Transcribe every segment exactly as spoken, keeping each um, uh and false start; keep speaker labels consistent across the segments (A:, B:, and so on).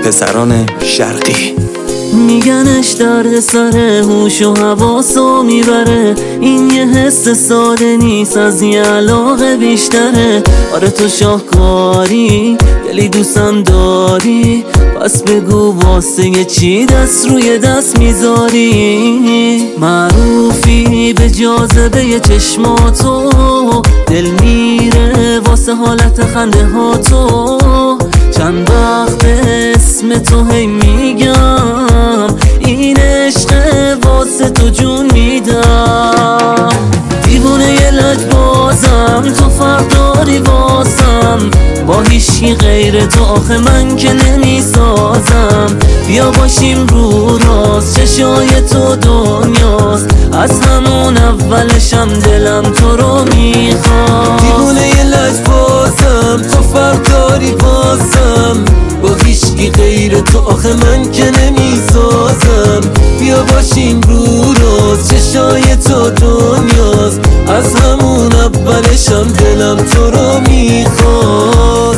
A: پسران شرقی.
B: میگنش درد سر هوش و حواسو میبره، این یه حس ساده نیست، از یه علاقه بیشتره. آره تو شاهکاری، دلی دوستم داری، پس بگو واسه چی دست روی دست میذاری. معروفی به جاذبه چشماتو، دل میره واسه حالت خنده ها تو. چند وقت اسم تو هی میگم، این عشق واسه تو جون میدم. دیوونه یه لج بازم، تو فرق داری واسم، با هیچی غیر تو آخه من که نمیسازم. بیا باشیم رو راست، چشای تو دنیاست، از همون اولشم دلم تو رو میخواد.
C: دیوونه یه لج بازم، تو فرق داری واسم، با هیچکی غیر تو آخه من که نمیسازم. بیا باشیم رو راست، چشای تو دنیاست، از همون اولشم دلم تو رو میخواد.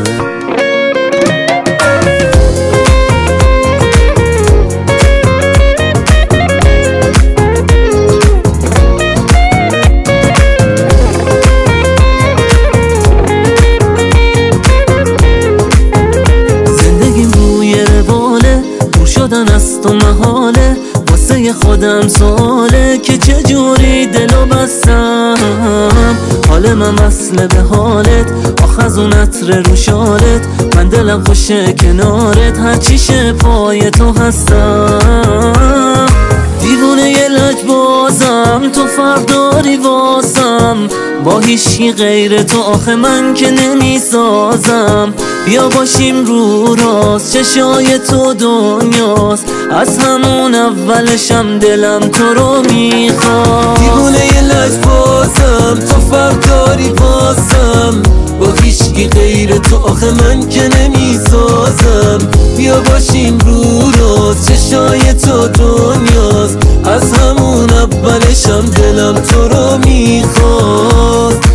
B: شدن از تو محاله، واسه خودم سواله که چجوری دلو بستم. حال من وصله به حالت، آخ از اون عطر رو شالت، من دلم خوشه کنارت، هرچی شه پای تو هستم. دیوونه یه لج بازم، تو فرق داری واسم، با هیچی غیر تو آخه من که نمیسازم. بیا باشیم رو راست، چشای تو دنیاست، از همون اولشم دلم تو رو میخواد.
C: دیوونه یه لج بازم، تو فرق داری واسم، با هیچکی غیر تو آخه من که نمیسازم. بیا باشیم رو راست، چشای تو دنیاست، از همون اولشم دلم تو رو میخواد.